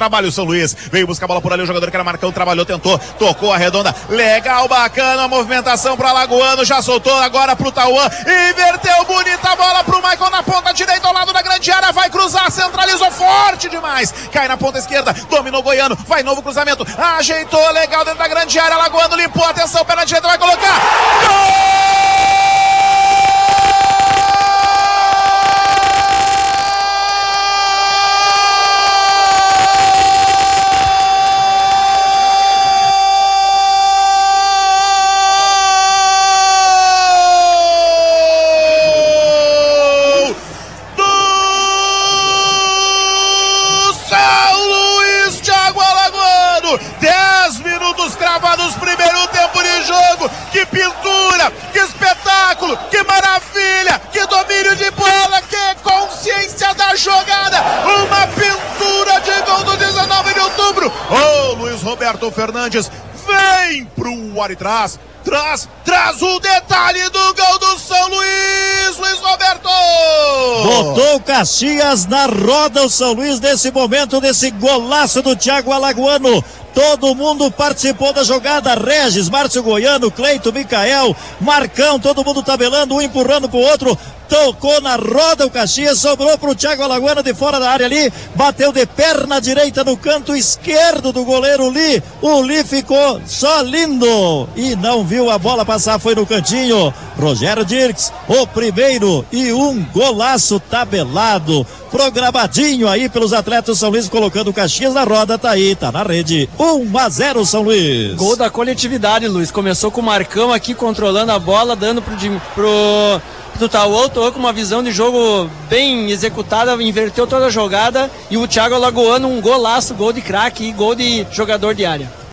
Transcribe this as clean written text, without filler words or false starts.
trabalho o São Luís. Veio buscar a bola por ali, o jogador que era Marcão trabalhou, tentou, tocou a redonda. Legal, bacana a movimentação para Alagoano, já soltou agora pro Tauan, inverteu, bonita a bola pro Michael na ponta direita, ao lado da grande área, vai cruzar, centralizou forte demais, cai na ponta esquerda, dominou o Goiano, vai novo cruzamento, ajeitou, legal dentro da grande área, Alagoano limpou, atenção, pé na direita, vai colocar, gol! Cravados, primeiro tempo de jogo, que pintura, que espetáculo, que maravilha, que domínio de bola, que consciência da jogada, uma pintura de gol do 19 de outubro, Luiz Roberto Fernandes vem pro ar e traz o detalhe do gol do São Luís, Luiz Roberto! Botou o Caxias na roda o São Luís nesse momento, desse golaço do Thiago Alagoano. Todo mundo participou da jogada, Regis, Márcio Goiano, Cleito, Micael, Marcão, todo mundo tabelando, um empurrando pro outro, tocou na roda o Caxias, sobrou pro Thiago Alagoano de fora da área ali, bateu de perna direita no canto esquerdo do goleiro Li, o Li ficou só lindo e não viu a bola passar, foi no cantinho, Rogério Dirks, o primeiro e um golaço tabelado, programadinho aí pelos atletas São Luís, colocando o Caxias na roda, tá aí, tá na rede, 1-0 São Luís. Gol da coletividade, Luiz, começou com o Marcão aqui controlando a bola, dando pro Tauan, com uma visão de jogo bem executada, inverteu toda a jogada, e o Thiago Alagoano um golaço, gol de craque e gol de jogador de área.